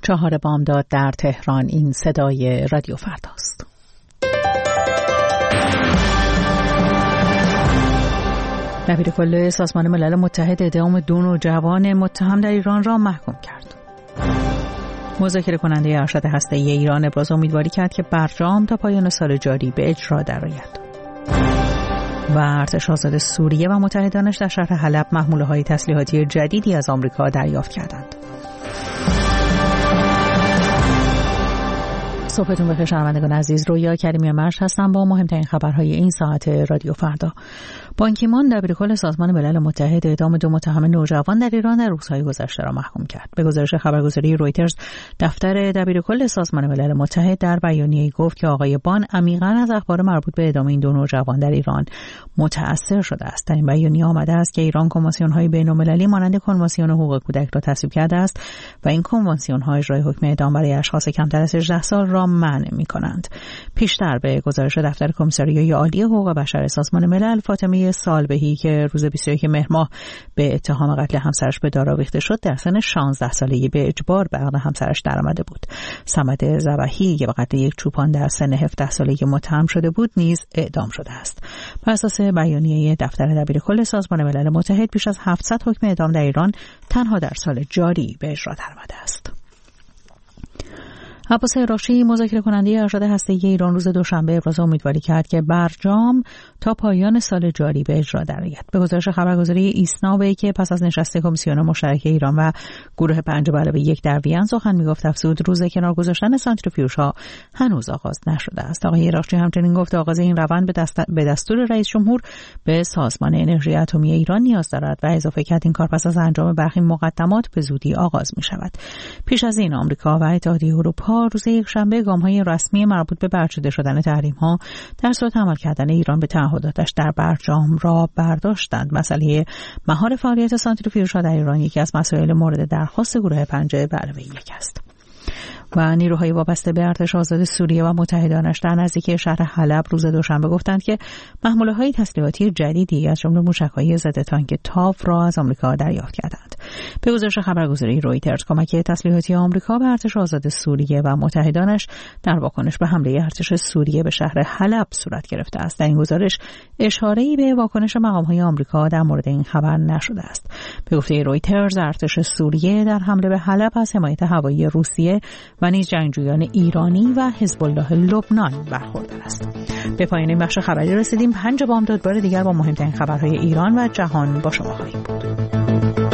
4 بامداد در تهران. این صدای رادیو فرداست. دبیر کل سازمان ملل متحد اعدام 2 نوجوان متهم در ایران را محکوم کرد. مذاکره کننده ارشد هسته‌ای ایران ابراز امیدواری کرد که برجام تا پایان سال جاری به اجرا درآید. و ارتش آزاد سوریه و متحدانش در شهر حلب محموله‌های تسلیحاتی جدیدی از آمریکا دریافت کردند. صبحتون بخیر شنوندگان عزیز، رویا کریمی مرش هستم با مهمترین خبرهای این ساعت رادیو فردا. بان کی مون دبیرکل سازمان ملل متحد اعدام 2 متهم نوجوان در ایران در روزهای گذشته را محکوم کرد. به گزارش خبرگزاری رویترز، دفتر دبیرکل سازمان ملل متحد در بیانیه‌ای گفت که آقای بان عمیقاً از اخبار مربوط به اعدام این 2 نوجوان در ایران متأثر شده است. در این بیانیه آمده است که ایران کنوانسیون‌های بین‌المللی مانند کنوانسیون حقوق کودک را تصویب کرده است و این کنوانسیون‌ها اجرای حکم اعدام برای اشخاص کمتر از 18 سال را منع می‌کنند. پیشتر به گزارش دفتر کمیساریای عالی حقوق بشر سازمان ملل، فاطمه سالبهی که روز 21 مهر ماه به اتهام قتل همسرش به دار آویخته شد، در سن 16 سالگی به اجبار به عقد همسرش درآمده بود. صمد ذبحی که به قتل یک چوپان در سن 17 سالگی متهم شده بود نیز اعدام شده است. بر اساس بیانیه دفتر دبیرکل سازمان ملل متحد، بیش از 700 حکم اعدام در ایران تنها در سال جاری به اجرا درآمده است. عباس راشی، مذاکره کننده ارشد هسته‌ای ایران، روز دوشنبه ابراز امیدواری کرد که برجام تا پایان سال جاری به اجرا درآید. به گزارش خبرگزاری ایسنا، وی که پس از نشست کمیسیون مشترک ایران و گروه 5+1 در وین سخن میگفت، افزود روز کنار گذاشتن سانتریفیوژها هنوز آغاز نشده است. آقای راشی همچنین گفت آغاز این روند به دستور رئیس جمهور به سازمان انرژی اتمی ایران نیاز دارد و اضافه کرد این کار پس از انجام برخی مقدمات به زودی آغاز می شود. پیش از این آمریکا و اتحادیه اروپا روز یکشنبه گام‌های رسمی مربوط به برچیده شدن تحریم‌ها در صورت عمل کردن ایران به تعهداتش در برجام را برداشتند. مسئله مهار فعالیت سانتریفیوژها در ایران یکی از مسائل مورد درخواست گروه 5+1 است. و نیروهای وابسته به ارتش آزاد سوریه و متحدانش در نزدیکی شهر حلب روز دوشنبه گفتند که محموله‌های تسلیحاتی جدیدی از جمله موشک‌های ضد تانک تاو را از آمریکا دریافت کردند. به گزارش خبرگزاری رویترز، کمک تسلیحاتی آمریکا به ارتش آزاد سوریه و متحدانش در واکنش به حمله ارتش سوریه به شهر حلب صورت گرفته است. در این گزارش اشاره‌ای به واکنش مقام‌های آمریکا در مورد این خبر نشده است. به گفته رویترز، ارتش سوریه در حمله به حلب از حمایت هوایی روسیه و نیز جنگجویان ایرانی و حزب الله لبنان برخوردار است. به پایان این بخش خبری رسیدیم. 5 بامداد بار دیگر با مهمترین خبرهای ایران و جهان با شما خواهیم بود.